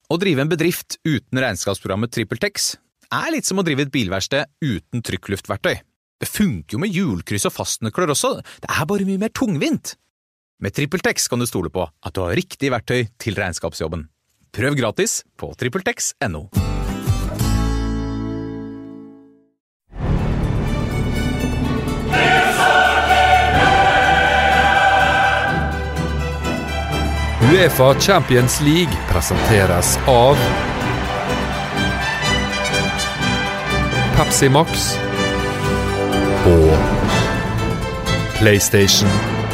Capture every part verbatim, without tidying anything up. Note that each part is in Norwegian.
Å drive en bedrift uten regnskapsprogrammet TrippelTex er litt som å drive et bilverksted uten trykkluftverktøy. Det funker jo med hjulkryss og fastnøkler også, det er bare mye mer tungvint. Med TrippelTex kan du stole på at du har riktig verktøy til regnskapsjobben. Prøv gratis på trippeltex punktum no. UEFA Champions League presenteres av Pepsi Max og PlayStation.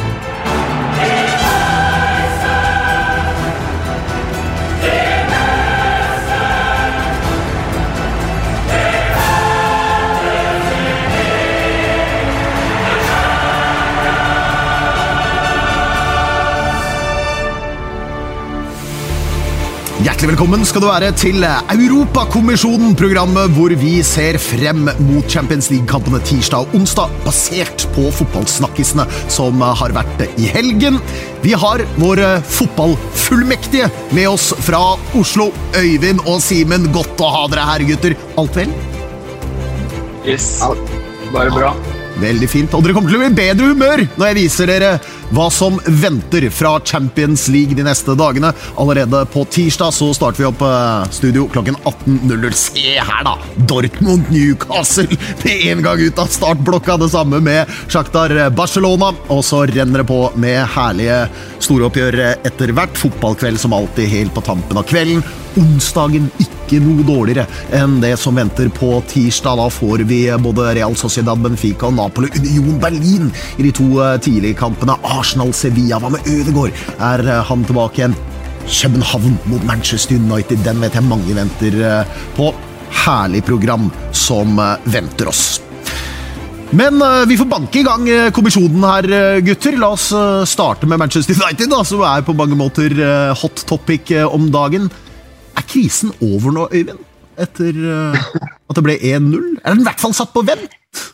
Hjertelig velkommen skal du være til Europakommisjonen, programmet hvor vi ser frem mot Champions League-kampene tirsdag og onsdag, basert på fotballsnakkisene som har vært i helgen. Vi har våre fotballfullmektige med oss fra Oslo, Øyvind og Simen. Godt å ha dere her, gutter. Alt vel? Yes, bare bra. Veldig fint, og dere kommer til å bli i bedre humør når jeg viser dere hva som venter fra Champions League de neste dagene. Allerede på tirsdag så starter vi opp studio klokken atten null null. Se her da, Dortmund Newcastle med en gang ut av startblokka, det samme med Shakhtar Barcelona, og så renner det på med herlige storoppgjør etter hvert. Fotballkveld som alltid helt på tampen av kvelden. Onsdagen ikke noe dårligere enn det som venter på tirsdag. Da får vi både Real Sociedad, Benfica og Napoli, Union Berlin i de to tidlige kampene. Arsenal, Sevilla, hva med Ødegaard? Er han tilbake igjen? København mot Manchester United, den vet jeg mange venter på. Herlig program som venter oss. Men vi får banke i gang kommisjonen her, gutter. La oss starte med Manchester United, da, som er på mange måter hot topic om dagen. Er krisen over nå, Øyvind? Etter at det ble én null? Er den i hvert fall satt på vent?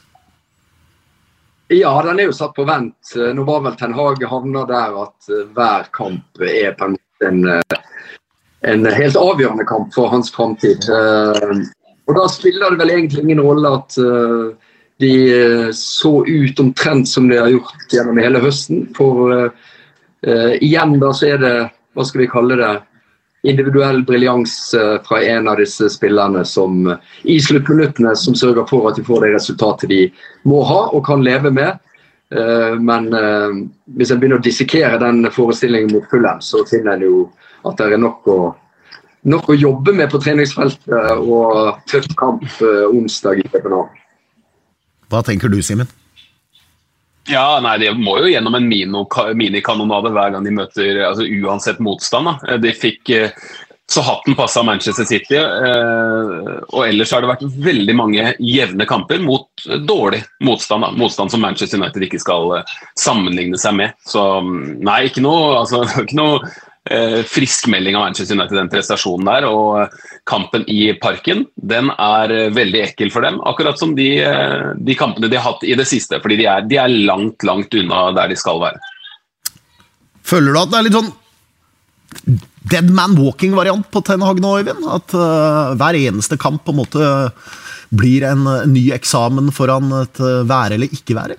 Ja, den er jo satt på vent. Nå var vel Ten Hag havnet der at hver kamp er på en, en helt avgjørende kamp for hans fremtid. Og da spiller det vel egentlig ingen rolle at de så ut omtrent som de har gjort gjennom hele høsten. For uh, igjen da så er det, hva skal vi kalle det, individuell briljans fra en av disse spillerne som i sluttminuttene som sørger for at de får det resultatet de må ha og kan leve med. Men hvis jeg begynner å dissekere den forestillingen mot Fulham, så finner jeg jo at det er nok å, nok å jobbe med på treningsfeltet og tøff kamp onsdag i København. Hva tenker du, Simen? Ja, nei, de må jo gjennom en minikanonade hver gang de møter, altså uansett motstand. Da. De fikk så hatten passet Manchester City, og ellers har det vært veldig mange jevne kamper mot dårlig motstand. Da. Motstand som Manchester United ikke skal sammenligne seg med. Så nei, ikke noe, altså, ikke noe eh, frisk melding av Manchester United, den prestasjonen der, og kampen i Parken, den er veldig ekkel for dem, akkurat som de, de kampene de har hatt i det siste, fordi de er, de er langt, langt unna der de skal være. Føler du at det er litt sånn dead man walking variant på Ten Hag nå, Øyvind? At uh, hver eneste kamp på en måte blir en, en ny eksamen foran et uh, være eller ikke være?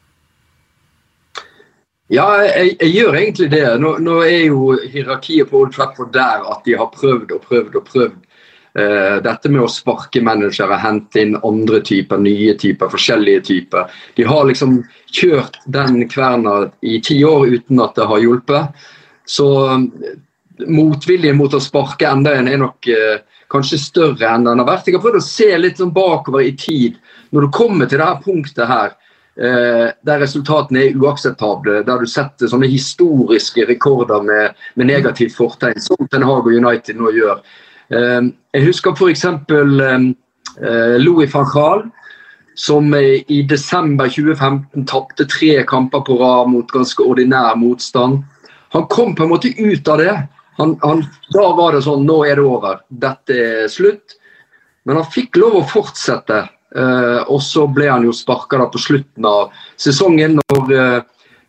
Ja, jeg, jeg gjør egentlig det. Nå, nå er jo hierarkiet på Old Trafford der at de har prøvd og prøvd og prøvd. Uh, dette med å sparke managere, hente inn andre typer, nye typer, forskjellige typer. De har liksom kjørt den kverna i ti år uten at det har hjulpet. Så motviljen mot å sparke enda en er nok uh, kanskje større enn den har vært. Jeg har prøvd å se litt sånn bakover i tid. Når du kommer til dette punktet her, uh, der resultatene er uakseptable, der du setter sånne historiske rekorder med, med negativt fortegn, som Ten Hag og United nå gjør. Uh, jeg husker for eksempel um, uh, Louis van Gaal, som i desember tjue femten tappte tre kamper på rad mot ganske ordinær motstand. Han kom på en måte ut av det. Han, han, da var det sånn, nå er det over, dette er slutt. Men han fikk lov å fortsette, uh, og så ble han jo sparket da på slutten av sesongen, når uh,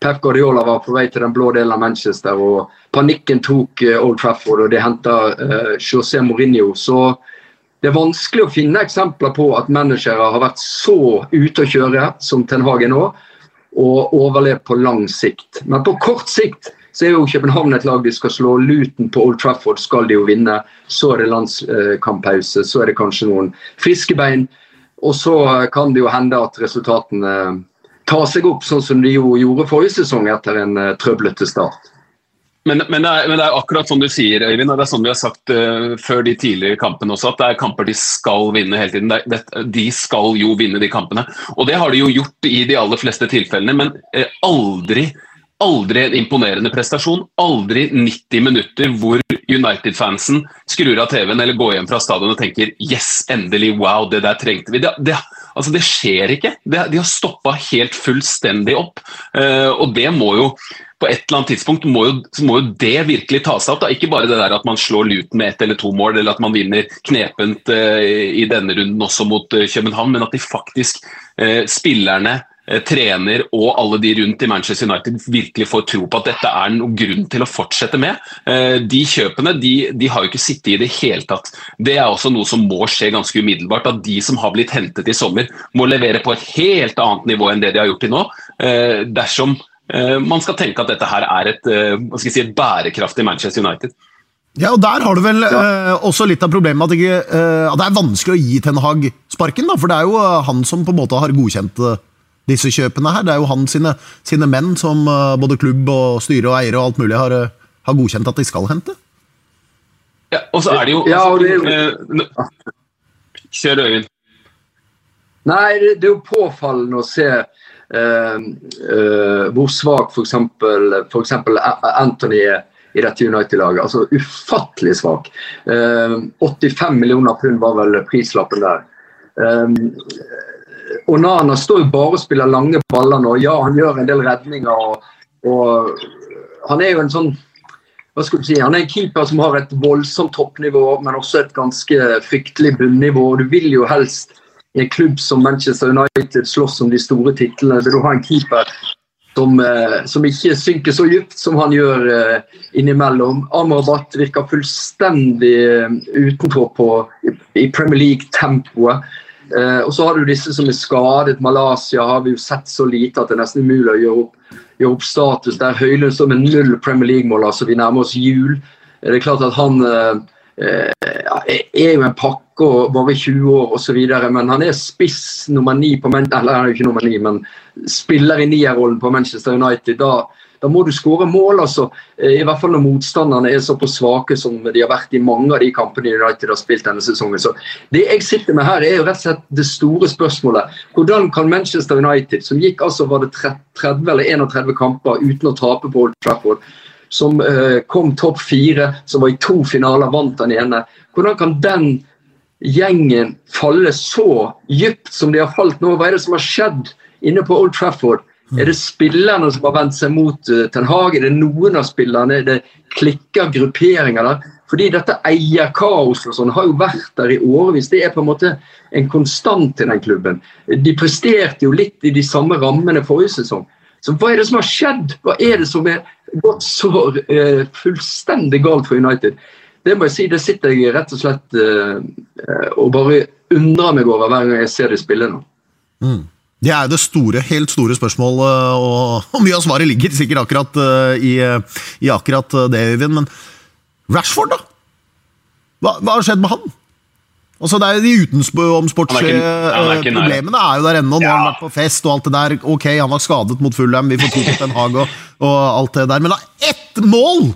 Pep Guardiola var på vei til den blå delen av Manchester, og panikken tok Old Trafford, og det hentet uh, José Mourinho. Så det er vanskelig å finne eksempler på at managere har vært så ute å kjøre som Ten Hag er nå, og overlevd på lang sikt. Men på kort sikt så er jo København et lag de skal slå. Luton på Old Trafford skal de jo vinne, så er det landskamppause, så er det kanskje noen friske bein, og så kan det jo hende at resultatene tar seg opp, sånn som de jo gjorde forrige sesong etter en uh, trøblete start. Men, men, det er, men det er akkurat som du sier, Øyvind, og det er sånn vi har sagt uh, før de tidligere kampene også, at det er kamper de skal vinne hele tiden. Det, det, de skal jo vinne de kampene, og det har de jo gjort i de aller fleste tilfellene, men uh, aldri Aldri en imponerende prestasjon, aldri nitti minutter hvor United-fansen skrur av T V-en eller går hjem fra stadion og tenker yes, endelig, wow, det der trengte vi. Det, det, altså det skjer ikke. Det, de har stoppet helt fullstendig opp, uh, og det må jo på et eller annet tidspunkt må jo, må jo det virkelig ta seg opp. Da. Ikke bare det der at man slår Luton med ett eller to mål, eller at man vinner knepent uh, i denne runden også mot uh, København, men at de faktisk uh, spillerne trener og alle de rundt i Manchester United virkelig får tro på at dette er noen grunn til å fortsette med. De kjøpene, de, de har jo ikke sittet i det hele tatt. Det er også noe som må skje ganske umiddelbart, at de som har blitt hentet i sommer må levere på et helt annet nivå enn det de har gjort til nå, dersom man skal tenke at dette her er et, hva skal jeg si, et bærekraftig Manchester United. Ja, og der har du vel eh, også litt av problemet at, ikke, eh, at det er vanskelig å gi Ten Hag sparken, da, for det er jo han som på en måte har godkjent eh, disse kjøpene her. Det er jo han sine, sine menn som uh, både klubb og styre og eier og alt mulig har, uh, har godkjent at de skal hente. Ja, og så er det jo... Ja, og det er jo... Uh, kjør Øyvind. Nei, det, det er jo påfallende å se uh, uh, hvor svak for eksempel, for eksempel Anthony er i dette United-laget. Altså ufattelig svak. Uh, åttifem millioner pund var vel prislappen der. Um, Og Nana står jo bare og spiller lange baller nå. Ja, han gjør en del redninger, og, og han er jo en sånn, hva skal du si, han er en keeper som har et voldsomt toppnivå, men også et ganske fryktelig bunnivå. Du vil jo helst i en klubb som Manchester United slåss om de store titlene, vil du ha en keeper som, som ikke synker så djupt som han gjør innimellom. Amrabat virker fullstendig utenfor på, i Premier League-tempoet. Uh, og så har du disse som er skadet. Malaysia har vi jo sett så lite at det er nesten umulig å gjøre opp, gjøre opp status. Der Høylund står med null Premier League-mål, altså vi nærmer oss jul. Det er klart at han uh, uh, er jo en pakke og bare tjue år og så videre, men han er spiss nummer ni på Manchester, eller han er jo ikke nummer ni, men spiller i nierrollen på Manchester United. Da, da må du skåre mål, altså. I hvert fall når motstanderne er så på svake som de har vært i mange av de kampene United har spilt denne sesongen. Så det jeg sitter med her er jo rett og slett det store spørsmålet. Hvordan kan Manchester United, som gikk altså var det tretti eller enogtretti kamper uten å tape på Old Trafford, som uh, kom topp fire, som var i to finaler, vant den ene. Hvordan kan den gjengen falle så djupt som de har falt nå? Hva er det som har skjedd inne på Old Trafford? Er det spillerne som har vendt seg mot uh, Ten Hag? Er det noen av spillerne? Er det klikker grupperinger der? Fordi dette eierkaos og sånn har jo vært der i årevis. Det er på en måte en konstant i den klubben. De presterte jo litt i de samme rammene forrige sesong. Så hva er det som har skjedd? Hva er det som er gått så uh, fullstendig galt for United? Det må jeg si, det sitter jeg rett og slett uh, uh, og bare undrer meg over hver gang jeg ser de spille nå. Mm. Det er jo det store, helt store spørsmål, og, og mye av svaret ligger sikkert akkurat uh, i, i akkurat det, Øyvind. Men Rashford da? Hva, hva har skjedd med han? Altså, det er jo de utenomsportslige problemene er jo der ennå. Nå ja. Har han vært på fest og alt det der. Ok, han var skadet mot Fulham, vi får tro på Ten Hag og, og alt det der. Men da, ett mål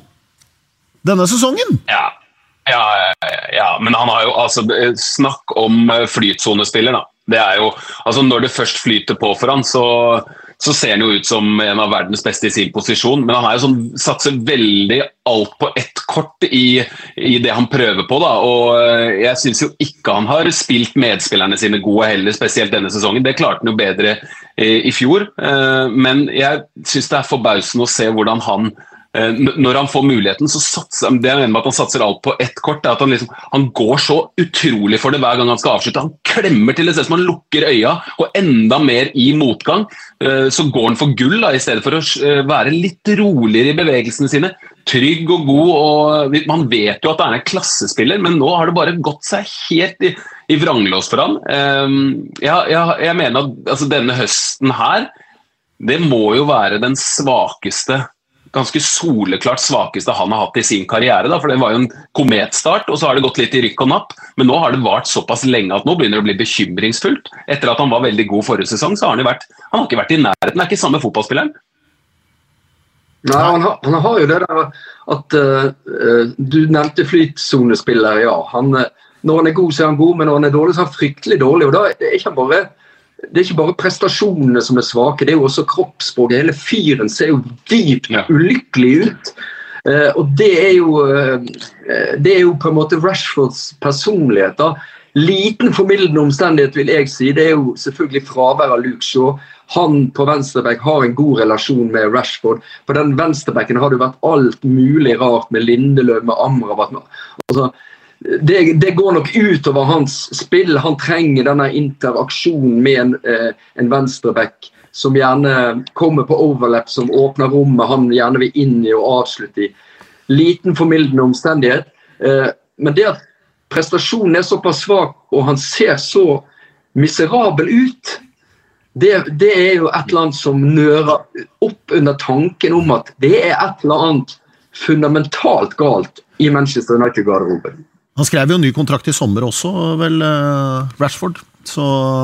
denne sesongen! Ja. Ja, ja, men han har jo altså snakk om flytsonespiller da. Det er jo, altså når det først flyter på for han, så, så ser han jo ut som en av verdens beste i sin posisjon, men han er jo sånn, satser veldig alt på ett kort i, i det han prøver på da, og jeg synes jo ikke han har spilt medspillerne sine gode heller, spesielt denne sesongen. Det klarte han jo bedre i, i fjor, men jeg synes det er forbausende å se hvordan han når han får muligheten, så satser det jeg mener med at han satser alt på ett kort, er at han, liksom, han går så utrolig for det hver gang han skal avslutte. Han klemmer til det stedet som han lukker øya, og enda mer i motgang, så går han for gull da, i stedet for å være litt roligere i bevegelsene sine. Trygg og god, og man vet jo at det er en klassespiller, men nå har det bare gått seg helt i, i vranglås for han. Jeg, jeg, jeg mener at altså, denne høsten her, det må jo være den svakeste ganske soleklart svakeste han har hatt i sin karriere, da, for det var jo en kometstart, og så har det gått litt i rykk og napp, men nå har det vart såpass lenge at nå begynner det å bli bekymringsfullt. Etter at han var veldig god forrige sesong, så har han jo vært, han har ikke vært i nærheten, han er ikke samme fotballspilleren. Nei, han har, han har jo det der at uh, du nevnte flytsonespiller, ja. Han, når han er god, så er han god, men når han er dårlig, så er han fryktelig dårlig, og da er ikke han bare Det er ikke bare prestasjonene som er svake, det er jo også kroppsspråk. Hele fyren ser jo dypt ja. ulykkelig ut. Uh, og det er, jo, uh, det er jo på en måte Rashfords personlighet. Da. Liten formildende omstendighet vil jeg si. Det er jo selvfølgelig fravær av Luke Shaw. Han på venstreback har en god relasjon med Rashford. På den venstrebacken har det vært alt mulig rart med Lindeløf, med Amrabat. Altså, Det, det går nok ut over hans spill. Han trenger denne interaksjonen med en, eh, en venstreback som gjerne kommer på overlap, som åpner rommet han gjerne vil inn i og avslutte i. Liten formildende omstendighet. Eh, men det at prestasjonen er såpass svak, og han ser så miserabel ut, det, det er jo et eller annet som nører opp under tanken om at det er et eller annet fundamentalt galt i Manchester United-garderoben. Han skrev jo en ny kontrakt i sommer også, vel, uh, Rashford, så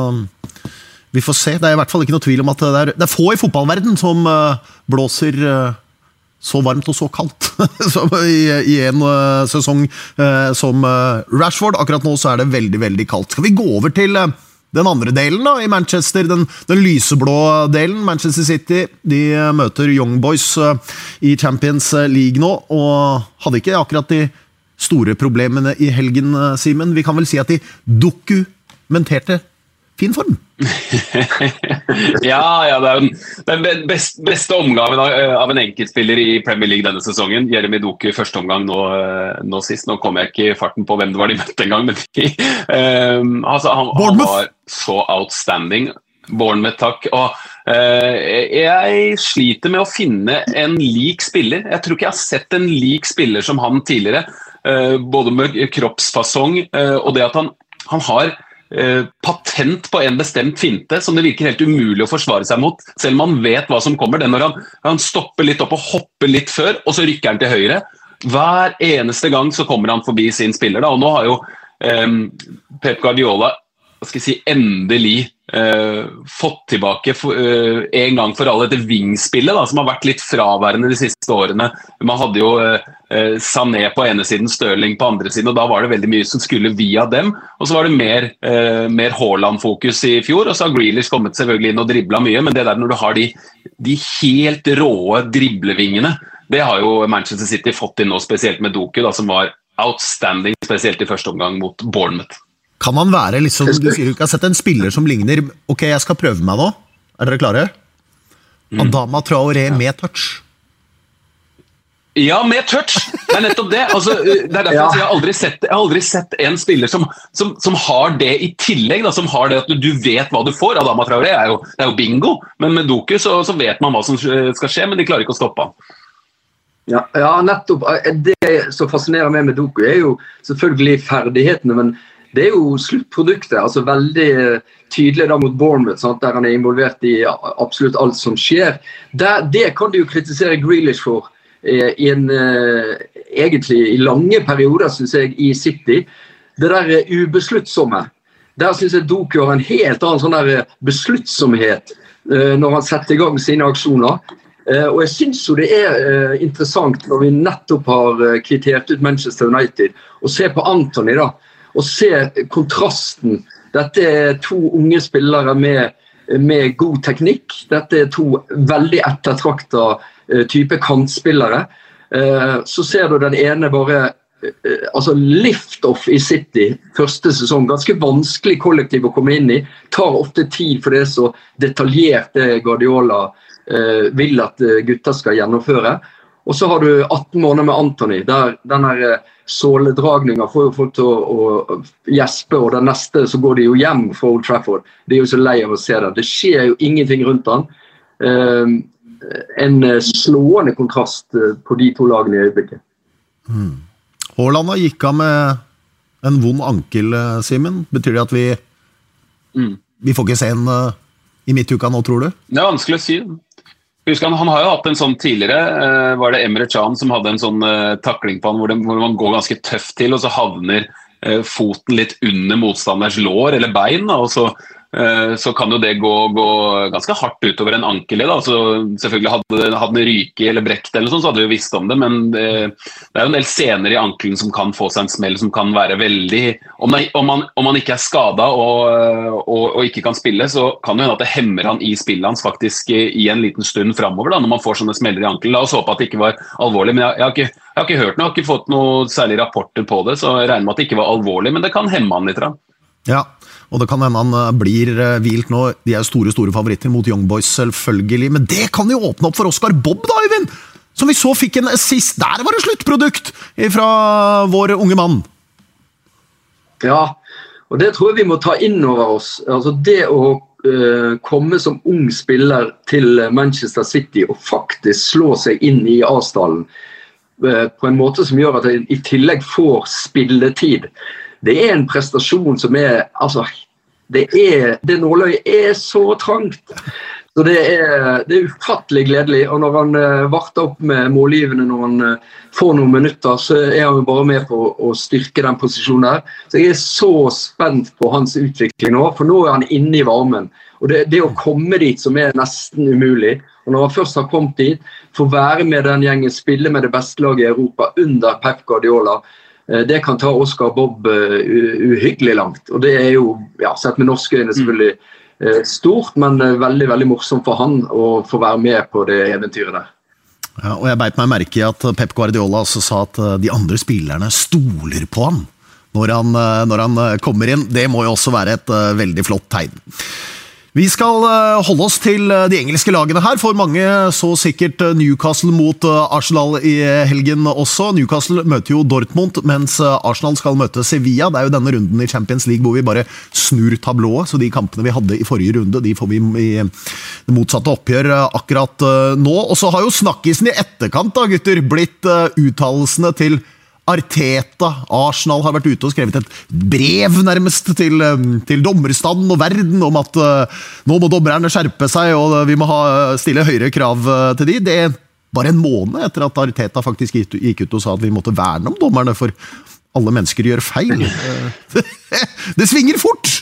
vi får se. Det er i hvert fall ikke noe tvil om at det er, det er få i fotballverden som uh, blåser uh, så varmt og så kaldt som i, i en uh, sesong uh, som uh, Rashford. Akkurat nå så er det veldig, veldig kaldt. Skal vi gå over til uh, den andre delen da, i Manchester, den, den lyseblå delen. Manchester City, de uh, møter Young Boys uh, i Champions League nå, og hadde ikke akkurat de store problemene i helgen, Simen. Vi kan vel si at de dokumenterte fin form. ja, ja, det er den best, beste omgangen av, av en enkeltspiller i Premier League denne sesongen. Jeremy Doku i første omgang nå, nå sist. Nå kom jeg ikke i farten på hvem det var de møtte en gang, men de, um, altså, han, han var så outstanding. Bournemouth, takk. Og uh, jeg sliter med å finne en lik spiller. Jeg tror ikke jeg har sett en lik spiller som han tidligere. Uh, både med kroppsfasong uh, og det at han, han har uh, patent på en bestemt finte som det virker helt umulig å forsvare seg mot, selv om han vet hva som kommer. Det når han, han stopper litt opp og hopper litt før, og så rykker han til høyre. Hver eneste gang så kommer han forbi sin spiller, da. Og nå har jo um, Pep Guardiola skal jeg si, endelig uh, fått tilbake for, uh, en gang for alle dette vingspillet da, som har vært litt fraværende de siste årene. Man hadde jo uh, Sané på ene siden, Sterling på andre siden, og da var det veldig mye som skulle via dem, og så var det mer, uh, mer Haaland-fokus i fjor, og så har Grealish kommet selvfølgelig inn og driblet mye, men det der når du har de, de helt råe driblevingene, det har jo Manchester City fått inn nå, spesielt med Doku, da, som var outstanding, spesielt i første omgang mot Bournemouth. Kan han være liksom, du sier du ikke har sett en spiller som ligner, ok, jeg skal prøve meg nå, er dere klare? Adama Traoré ja. Med touch. Ja, med touch, det er nettopp det. Altså, det er derfor ja. jeg, har aldri sett, jeg har aldri sett en spiller som, som, som har det i tillegg, da, som har det at du vet hva du får. Adama Traoré er jo, det er jo bingo, men med Doku så, så vet man hva som skal skje, men de klarer ikke å stoppe han. Ja, ja, nettopp. Det som fascinerer meg med Doku er jo selvfølgelig ferdighetene, men det er jo sluttproduktet, altså veldig tydelig da mot Bournemouth, sant, der han er involvert i absolutt alt som skjer. Der, det kan du jo kritisere Grealish for i en, egentlig i lange perioder, synes jeg, i City. Det der ubesluttsomme. Der synes jeg Doku har en helt annen sånn der besluttsomhet når han setter i gang sine aksjoner. Og jeg synes jo det er interessant når vi nettopp har kvittert ut Manchester United, og ser på Anthony da, og se kontrasten. Dette er to unge spillere med, med god teknikk. Dette er to veldig ettertrakta uh, type kantspillere. Uh, så ser du den ene bare uh, altså lift-off i City første sesong. Ganske vanskelig kollektiv å komme inn i. Tar ofte tid for det er så detaljert det Guardiola uh, vil at uh, gutter skal gjennomføre. og så har du atten måneder med Anthony, der denne såledragningen får jo folk til å, å gjespe, og den neste så går de jo hjem fra Old Trafford. De er jo så lei av å se det. Det skjer jo ingenting rundt han. Uh, en slående kontrast på de to lagene i øyeblikket. Mm. Haaland har gikk av med en vond ankel, Simen. Betyr det at vi mm. vi får ikke se en uh, i midtuka nå, tror du? Det er vanskelig å si. Husk, han, han har jo hatt en sånn tidligere, uh, var det Emre Can som hadde en sånn uh, takling på han, hvor, det, hvor man går ganske tøft til, og så havner uh, foten litt under motstanders lår eller bein, da, og så så kan jo det gå, gå ganske hardt utover en ankel da. Så selvfølgelig hadde, hadde den ryke eller brekt eller sånn, så hadde vi jo visst om det, men det, det er jo en del scener i ankelen som kan få seg en smell, som kan være veldig, om, det, om, man, om man ikke er skadet og, og, og ikke kan spille, så kan det hende at det hemmer han i spillet hans faktisk i en liten stund fremover da, når man får sånne smeller i ankelen. La oss håpe at det ikke var alvorlig, men jeg, jeg, har, ikke, jeg har ikke hørt noe, jeg har ikke fått noen særlige rapporter på det, så jeg regner med at det ikke var alvorlig, men det kan hemme han litt da. Ja, og det kan hende han blir hvilt nå. De er jo store, store favoritter mot Young Boys selvfølgelig, men det kan jo åpne opp for Oscar Bob da, Øyvind! Som vi så fikk en assist. Der var det sluttprodukt fra vår unge mann. Ja, og det tror jeg vi må ta inn over oss. Altså det å uh, komme som ung spiller til Manchester City og faktisk slå seg inn i Arsenal uh, på en måte som gjør at jeg i tillegg får spilletid. Det er en prestasjon som er, altså, det er, det nåløyet er så trangt. Så det er, det er ufattelig gledelig, og når han uh, varter opp med målgivende, når han uh, får noen minutter, så er han jo bare med på å styrke den posisjonen der. Så jeg er så spent på hans utvikling nå, for nå er han inne i varmen. Og det, det å komme dit som er nesten umulig, og når han først har kommet dit, få være med den gjengen, spille med det beste laget i Europa under Pep Guardiola, det kan ta Oscar Bob uh, uhyggelig langt, og det er jo, ja, sett med norske øyne selvfølgelig uh, stort, men uh, veldig, veldig morsomt for han å få være med på det eventyret der. Ja, og jeg beit meg merke i at Pep Guardiola også sa at uh, de andre spillerne stoler på han når han, uh, når han uh, kommer inn. Det må jo også være et uh, veldig flott tegn. Vi skal holde oss til de engelske lagene her, for mange så sikkert Newcastle mot Arsenal i helgen også. Newcastle møter jo Dortmund, mens Arsenal skal møte Sevilla. Det er jo denne runden i Champions League hvor vi bare snur tablået, så de kampene vi hadde i forrige runde, de får vi i det motsatte oppgjør akkurat nå. Og så har jo snakkisen i etterkant da, gutter, blitt uttalelsene til Arteta. Arsenal har vært ute og skrevet et brev nærmest til, til dommerstanden og verden om at uh, nå må dommerne skjerpe seg og vi må ha, stille høyere krav uh, til de. Det er bare en måned etter at Arteta faktisk gikk, gikk ut og sa at vi måtte verne om dommerne, for alle mennesker gjør feil. Det svinger fort!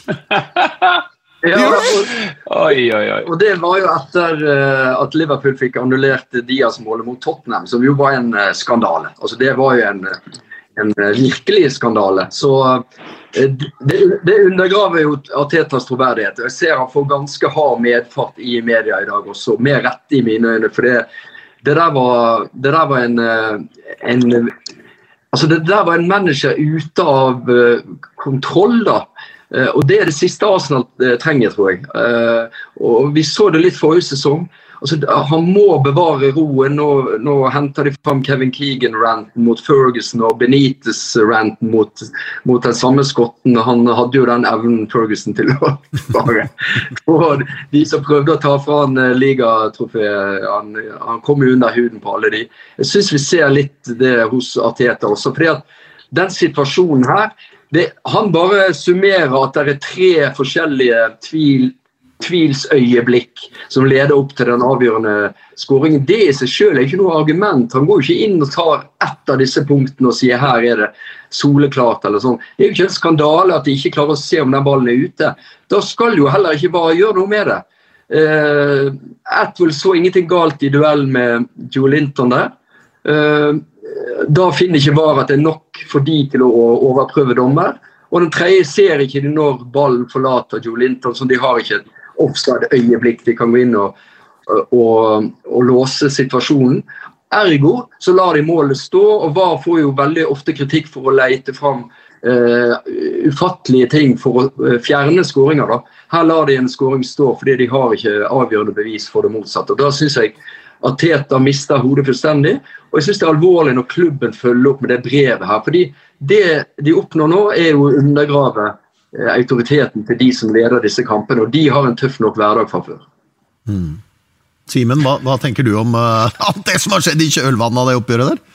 Ja, og, oi, oi, oi. Og det var jo etter uh, at Liverpool fikk annullert Diaz-målet mot Tottenham, som jo var en uh, skandale. Altså det var jo en, en uh, virkelig skandale. Så uh, det, det undergraver jo Artetas troverdighet. Jeg ser han får ganske hard medfart i media i dag også, mer rett i mine øyne, for det, det, der, var, det der var en, uh, en altså det der var en manager ute av uh, kontroll da. Uh, og det er det siste Arsenal uh, trenger, tror jeg. Uh, og vi så det litt forrige sesong. Altså, han må bevare roen. Nå, nå henter de frem Kevin Keegan-ranten mot Ferguson og Benitez-ranten mot, mot den samme skotten. Han hadde jo den evnen Ferguson til å bare. Og de som prøvde å ta fra han uh, ligatrofeet, han, han kom jo under huden på alle de. Jeg synes vi ser litt det hos Arteta også, fordi at den situasjonen her, Det, han bare summerer at det er tre forskjellige tvil, tvilsøyeblikk som leder opp til den avgjørende skåringen. Det i seg selv er ikke noe argument. Han går jo ikke inn og tar ett av disse punktene og sier her er det soleklart eller sånn. Det er jo ikke en skandale at de ikke klarer å se om den ballen er ute. Da skal jo heller ikke bare gjøre noe med det. Uh, Atwell så ingenting galt i duell med Joe Linton der. Uh, Da finner ikke VAR at det er nok for de til å overprøve dommer. Og den tredje ser ikke de når ballen forlater Joe Linton, så de har ikke et offside-øyeblikk de kan gå inn og, og, og låse situasjonen. Ergo så lar de målet stå, og VAR får jo veldig ofte kritikk for å lete frem uh, ufattelige ting for å uh, fjerne skåringer. Da. Her lar de en skåring stå, fordi de har ikke avgjørende bevis for det motsatte. Og da synes jeg Arteta mister hodet fullstendig, og jeg synes det er alvorlig når klubben følger opp med det brevet her, fordi det de oppnår nå er jo å undergrave eh, autoriteten til de som leder disse kampene, og de har en tøff nok hverdag fra før. Mm. Simen, hva, hva tenker du om uh, alt det som har skjedd i kjølvannet av det oppgjøret der?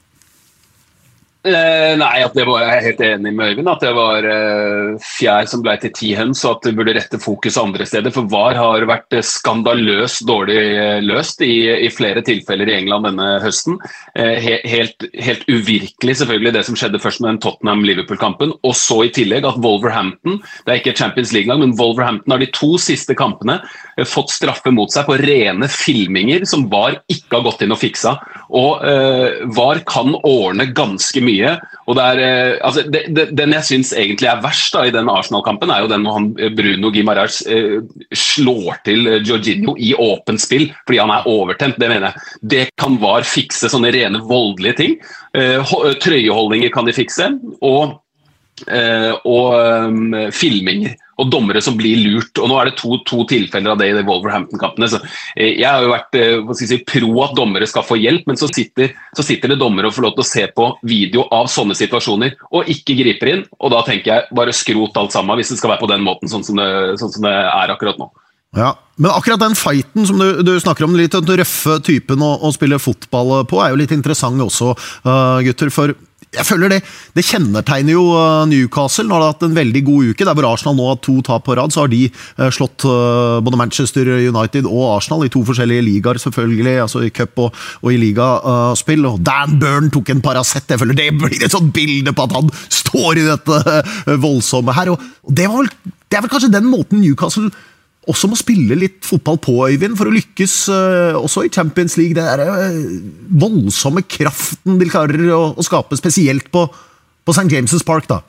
Eh, nei, at det var, jeg er helt enig med Øyvind at det var eh, fjær som ble til ti høns, og at det burde rette fokus andre steder, for V A R har vært skandaløst dårlig eh, løst i, i flere tilfeller i England denne høsten. Eh, he, helt, helt uvirkelig selvfølgelig det som skjedde først med den Tottenham-Liverpool-kampen, og så i tillegg at Wolverhampton, det er ikke Champions League-lag, men Wolverhampton har de to siste kampene eh, fått straffe mot seg på rene filminger som V A R ikke har gått inn og fiksa, og eh, V A R kan ordne ganske mye. Og det er, altså, det, det, den jeg synes egentlig er verst da, i den Arsenal-kampen er jo den når han, Bruno Guimaraes eh, slår til Jorginho i åpent spill fordi han er overtent, det mener jeg. Det kan V A R fikse, sånne rene voldelige ting. Eh, trøyeholdninger kan de fikse, og, eh, og um, filminger. Og dommere som blir lurt, og nå er det to, to tilfeller av det i de Wolverhampton-kampene, så eh, jeg har jo vært eh, hva skal jeg si, pro at dommere skal få hjelp, men så sitter, så sitter det dommere og får lov til å se på video av sånne situasjoner, og ikke griper inn, og da tenker jeg bare skrot alt sammen hvis det skal være på den måten, sånn som det, sånn som det er akkurat nå. Ja, men akkurat den fighten som du, du snakker om, litt den røffe typen å, å spille fotball på, er jo litt interessant også, uh, gutter, for jeg føler det, det kjennetegner jo Newcastle. Nå har det hatt en veldig god uke, der hvor Arsenal nå har to tap på rad, så har de slått både Manchester United og Arsenal i to forskjellige ligaer selvfølgelig, altså i cup og, og i ligaspill, og Dan Burn tok en Paracet, jeg føler det blir et sånt bilde på at han står i dette voldsomme her, og, og det, var vel, det er vel kanskje den måten Newcastle også må spille litt fotball på, Øyvind, for å lykkes uh, også i Champions League. Det er uh, voldsomme kraften de klarer å, å skape, spesielt på, på Saint James' Park, da.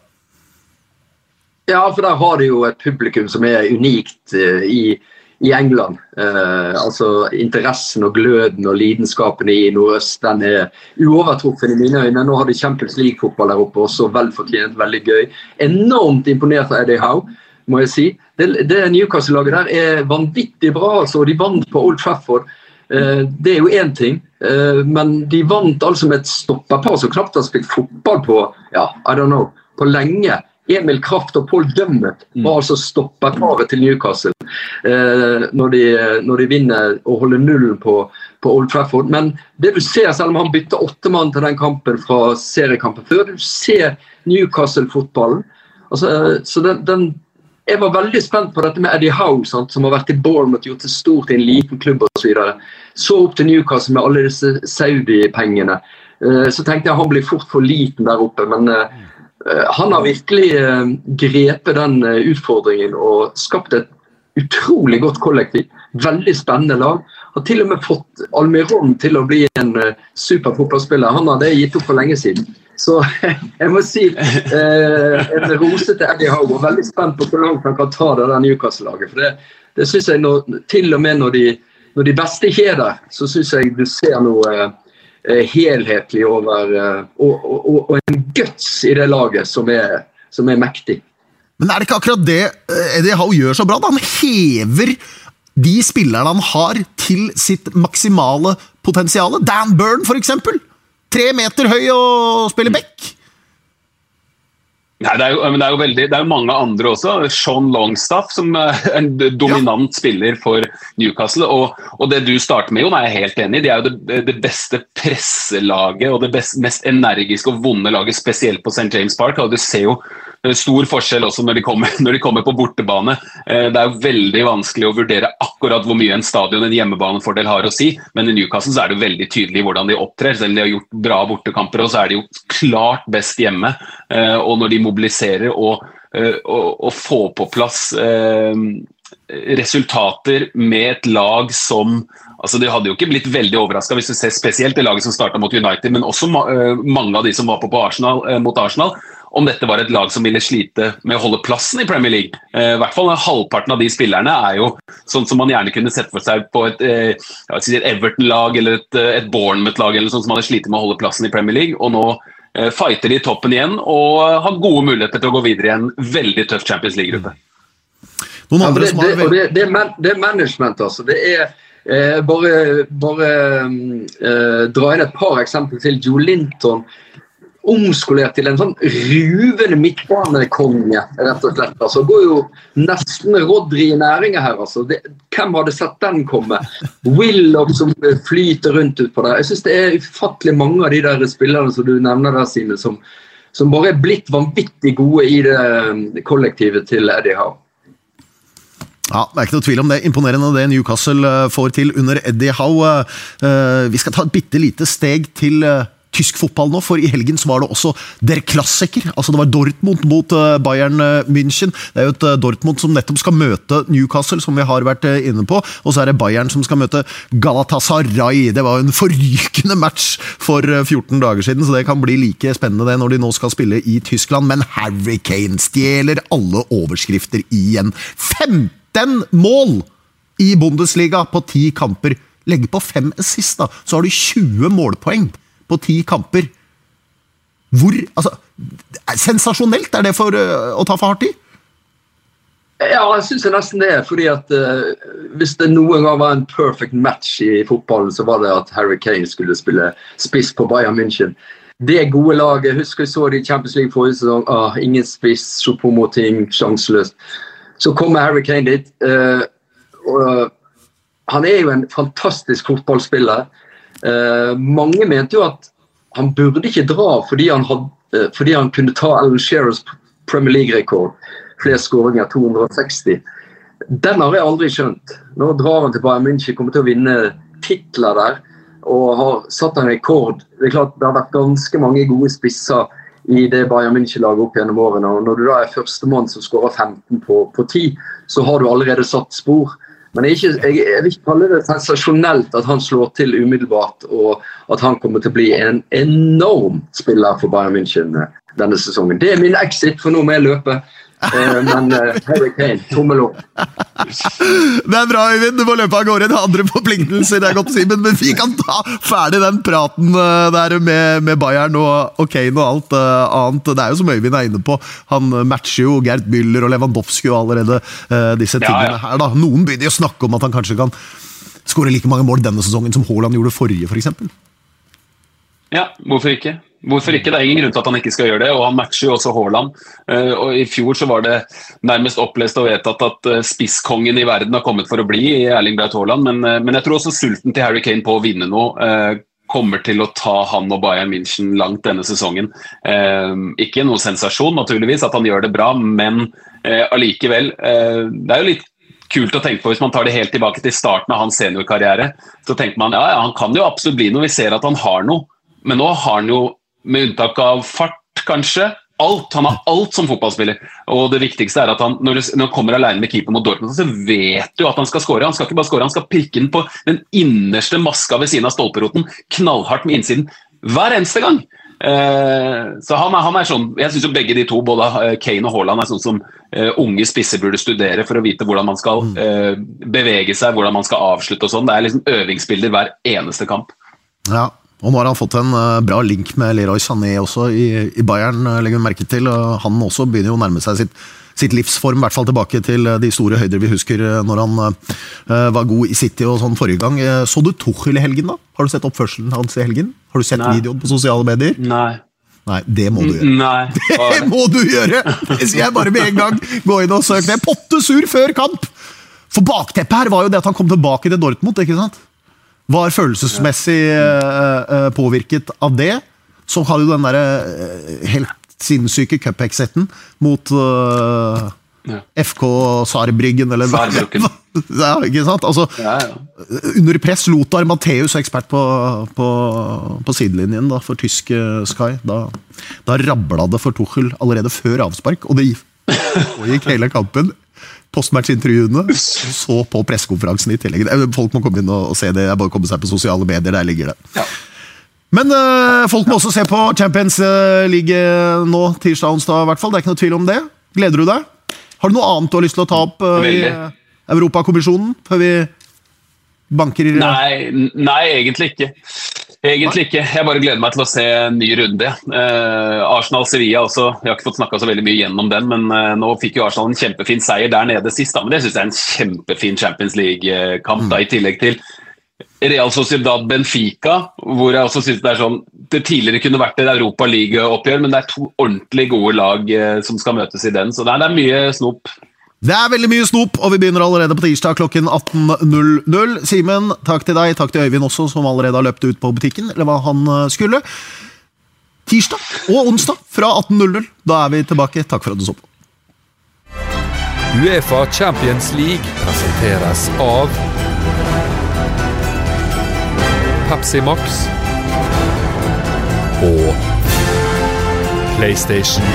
Ja, for der har de jo et publikum som er unikt uh, i, i England. Uh, altså interessen og gløden og lidenskapen i Nordøst, den er uovertruffen i mine øyne. Nå har de Champions League-fotball der oppe, også velfortjent, veldig gøy. Enormt imponert av Eddie Howe, må jeg si. Det, det Newcastle-laget der er vanvittig bra, altså, og de vant på Old Trafford. Eh, det er jo en ting, eh, men de vant altså med et stopperpar som knapt har spilt fotball på, ja, I don't know, på lenge. Emil Kraft og Paul Dummett var altså stopperparet til Newcastle eh, når, de, når de vinner og holder nullen på, på Old Trafford. Men det du ser, selv om han bytter åtte mann til den kampen fra seriekampen før, du ser Newcastle-fotballen, altså, så den, den jeg var veldig spent på dette med Eddie Howe, sant, som har vært i Bournemouth, gjort det stort i en liten klubb og så videre. Så opp til Newcastle med alle disse Saudi-pengene. Uh, så tenkte jeg han blir fort for liten der oppe, men uh, han har virkelig uh, grepet den uh, utfordringen og skapt et utrolig godt kollektiv. Veldig spennende lag. Har til og med fått Almiron til å bli en uh, superfotballspiller. Han hadde gitt opp for lenge siden. Så jeg må si eh, en rose til Eddie Howe, og veldig spent på hvor langt han kan ta det der Newcastle-laget. For det, det synes jeg, når, til og med når de, når de beste ikke er der, så synes jeg du ser noe eh, helhetlig over, eh, og, og, og en guts i det laget som er, som er mektig. Men er det ikke akkurat det Eddie Howe gjør så bra? Da? Han hever de spillerne han har til sitt maksimale potensiale. Dan Burn, for eksempel. Tre meter høy og spiller back. Nei, det er jo, men det er jo veldig, det er jo mange andre også. Sean Longstaff, som er en dominant ja. spiller for Newcastle. Og, og det du starter med, Jon, er jeg helt enig i. De er jo det, det beste presselaget og det best, mest energiske og vonde laget, spesielt på Saint James Park. Og du ser jo stor forskjell også når de kommer, når de kommer på bortebane. Det er jo veldig vanskelig å vurdere akkurat hvor mye en stadion, en hjemmebanefordel har å si, men i Newcastle så er det veldig tydelig hvordan de opptrer. Selv om de har gjort bra bortekamper, og så er de jo klart best hjemme. Og når de mobiliserer og, og, og får på plass resultater med et lag som, altså det hadde jo ikke blitt veldig overrasket hvis du ser spesielt det laget som startet mot United, men også mange av de som var på, på Arsenal, mot Arsenal, om dette var et lag som ville slite med å holde plassen i Premier League. Eh, I hvert fall halvparten av de spillerne er jo sånn som man gjerne kunne sett for seg på et, eh, et Everton-lag eller et, et Bournemouth-lag eller sånn som hadde slitet med å holde plassen i Premier League, og nå eh, fighter de i toppen igjen og har gode muligheter til å gå videre i en veldig tøff Champions League-gruppe. Ja, det, det, det, det, er man, det er management, altså. Det er Eh, bare bare eh, dra inn et par eksempler til. Joe Linton omskolert til en sånn ruvende midtbanekonge, rett og slett. Altså, går jo nesten Rodri i næringen her, altså. Det, hvem hadde sett den komme? Willoch som flyter rundt ut på det. Jeg synes det er ufattelig mange av de der spillerne som du nevner der, Simen, som, som bare er blitt vanvittig gode i det kollektivet til Eddie Howe. Ja, det er ikke noe tvil om det. Imponerende det Newcastle får til under Eddie Howe. Vi skal ta et bitte lite steg til tysk fotball nå, for i helgen så var det også der klassiker, altså det var Dortmund mot Bayern München, det er jo et Dortmund som nettopp skal møte Newcastle, som vi har vært inne på, og så er det Bayern som skal møte Galatasaray. Det var jo en forrykende match for fjorten dager siden, så det kan bli like spennende det når de nå skal spille i Tyskland, men Harry Kane stjeler alle overskrifter igjen. femten mål i Bundesliga på ti kamper. Legg på fem assist da, så har du tjue målpoeng på ti kamper. Hvor, altså, sensasjonelt er det for uh, å ta for hardt i? Ja, jeg synes jeg nesten det er, fordi at uh, hvis det noen gang var en perfect match i fotballen, så var det at Harry Kane skulle spille spiss på Bayern München. Det gode laget, jeg husker jeg så det i Champions League forrige sesong, ah, ingen spiss, Choupo-Moting, sjanseløst. Så kommer Harry Kane dit, uh, og uh, han er jo en fantastisk fotballspiller. Uh, mange mente jo at han burde ikke dra fordi han, had, uh, fordi han kunne ta Alan Shearers Premier League-rekord, flere skåringer, to hundre og seksti. Den har jeg aldri skjønt. Nå drar han til Bayern München, kommer til å vinne titler der, og har satt en rekord. Det er klart, det har vært ganske mange gode spisser i det Bayern München-laget opp gjennom årene, og når du da er første mann som skårer femten på, på ti, så har du allerede satt spor. Men jeg, ikke, jeg, jeg vil ikke kalle det sensasjonelt at han slår til umiddelbart, og at han kommer til å bli en enorm spiller for Bayern München denne sesongen. Det er min exit, for nå må jeg løpe. Eh, men uh, Harry Kane, tommel opp. Det er bra, Øyvind. Du må løpe av gårde. Det er andre forpliktelser, det er godt, Simen, men vi kan ta ferdig den praten uh, der med, med Bayern og, og Kane og alt uh, annet. Det er jo som Øyvind er inne på. Han matcher jo Gerd Müller og Lewandowski og allerede uh, disse tingene ja, ja. her. Da. Noen begynner jo å snakke om at han kanskje kan skåre like mange mål denne sesongen som Haaland gjorde forrige, for eksempel. Ja, hvorfor ikke? Hvorfor ikke? Det er ingen grunn til at han ikke skal gjøre det, og han matcher jo også Haaland. Og i fjor så var det nærmest opplest og vedtatt at spisskongen i verden har kommet for å bli i Erling Braut Haaland, men, men jeg tror også sulten til Harry Kane på å vinne noe kommer til å ta han og Bayern München langt denne sesongen. Ikke noe sensasjon naturligvis at han gjør det bra, men allikevel, det er jo litt kult å tenke på hvis man tar det helt tilbake til starten av hans seniorkarriere, så tenker man, ja, ja, han kan jo absolutt bli noe, vi ser at han har noe, men nå har han jo med unntak av fart, kanskje. Alt. Han har alt som fotballspiller. Og det viktigste er at han, når han kommer alene med keeper mot Dortmund, så vet du at han skal skåre. Han skal ikke bare skåre, han skal prikke den på den innerste maska ved siden av stolperoten, knallhardt med innsiden, hver eneste gang. Eh, så han er, han er sånn, jeg synes jo begge de to, både Kane og Haaland, er sånn som eh, unge spisser burde studere for å vite hvordan man skal eh, bevege seg, hvordan man skal avslutte og sånn. Det er liksom øvingsbilder hver eneste kamp. Ja. Og nå har han fått en uh, bra link med Leroy Sané også i, i Bayern, uh, legger vi merke til. Uh, han også begynner jo å nærme seg sitt, sitt livsform, i hvert fall tilbake til uh, de store høyder vi husker uh, når han uh, var god i City og sånn forrige gang. Uh, så du Tuchel i helgen da? Har du sett oppførselen hans i helgen? Har du sett Nei. videoen på sosiale medier? Nei. Nei, det må du gjøre. Nei. Det må du gjøre! Det sier jeg bare med en gang. Gå inn og søk det. Pottesur før kamp! For bakteppet her var jo det at han kom tilbake til Dortmund, ikke sant? Var følelsesmessig uh, påvirket av det, så hadde jo den der uh, helt sinnssyke cup-exiten mot uh, ja. F K Saarbrücken, eller Saarbrücken. Ja, ikke sant? Altså, ja, ja. Under press Lothar Matthäus, ekspert på, på, på sidelinjen da, for tysk uh, Sky, da, da rabla det for Tuchel allerede før avspark, og det gikk hele kampen. Postmatch-intervjuene, så på pressekonferansen i tillegg. Folk må komme inn og se det, jeg bare komme seg på sosiale medier, der ligger det. Ja. Men uh, folk må også se på Champions League nå, tirsdag, onsdag i hvert fall, det er ikke noe tvil om det. Gleder du deg? Har du noe annet du har lyst til å ta opp uh, i Europakommisjonen, før vi banker i... Nei, nei, egentlig ikke. Egentlig ikke. Jeg bare gleder meg til å se en ny runde. Eh, Arsenal-Sevilla også. Jeg har ikke fått snakket så veldig mye gjennom den, men eh, nå fikk jo Arsenal en kjempefin seier der nede sist. Da. Men det synes jeg er en kjempefin Champions League-kamp, da, i tillegg til Real Sociedad Benfica, hvor jeg også synes det er sånn, det tidligere kunne vært et Europa League-oppgjør, men det er to ordentlig gode lag eh, som skal møtes i den, så det er, det er mye snop. Det er veldig mye snop, og vi begynner allerede på tirsdag klokken atten null null. Simen, takk til deg, takk til Øyvind også, som allerede har løpt ut på butikken, eller hva han skulle. Tirsdag og onsdag fra atten null null. Da er vi tilbake. Takk for at du så på. UEFA Champions League presenteres av Pepsi Max og PlayStation.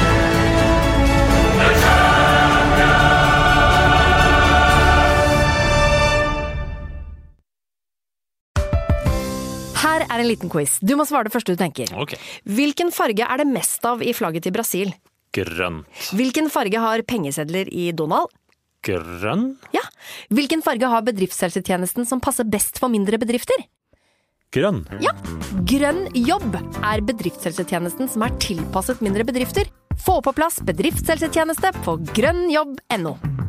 Her er en liten quiz. Du må svare det første du tenker. Ok. Hvilken farge er det mest av i flagget til Brasil? Grønn. Hvilken farge har pengesedler i Donald? Grønn? Ja. Hvilken farge har bedriftshelsetjenesten som passer best for mindre bedrifter? Grønn. Ja. Grønn jobb er bedriftshelsetjenesten som er tilpasset mindre bedrifter. Få på plass bedriftshelsetjeneste på grønn jobb punktum no.